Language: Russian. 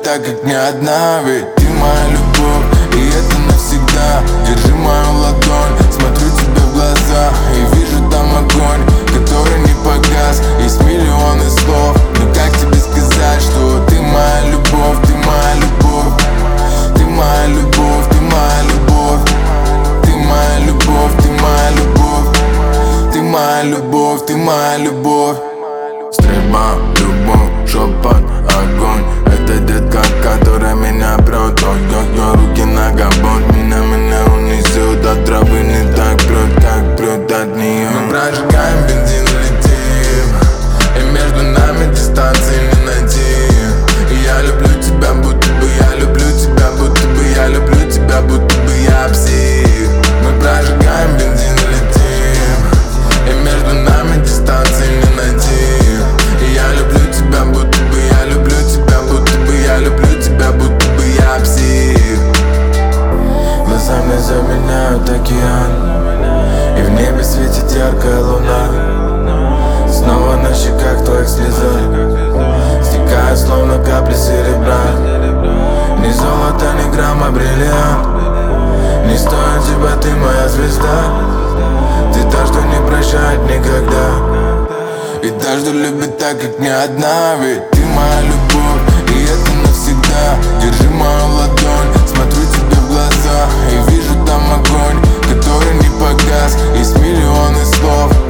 любит так, как ни одна. Ведь ты моя любовь, и это навсегда. Держи мою ладонь, смотрю тебе в глаза и вижу там огонь, который не погас. Есть миллионы слов, но как тебе сказать, что ты моя любовь, ты моя любовь, ты моя любовь, ты моя любовь, ты моя любовь, ты моя любовь, ты моя любовь, ты моя любовь. Стрельба, любовь, шепот, огонь. Это детка, которая меня прет. Ой-ой-ой, руки на габон. Меня унесет от травы. Не так прет от нее. Мы прожигаем бензин, летим, и между нами дистанции не найти. И я люблю тебя, будто бы я люблю тебя, будто бы я люблю тебя, будто бы я псих. Мы прожигаем бензин, летим, и между нами дистанции не найти. И я люблю тебя, будто бы я люблю тебя, будто бы я люблю тебя, будто бы я псих. Глаза мне заменяют океан, и в небе светит яркая луна. Снова на щеках твоих слеза стекают, словно капли серебра. Ни золото, ни грамма, бриллиант. Не стоит тебя, ты моя звезда. Ты та, что не прощает никогда, и та, что любит так, как ни одна. Ведь ты моя любовь, и это навсегда. Держи мою ладонь, смотрю тебе в глаза и вижу там огонь, который не погас. Есть миллионы слов,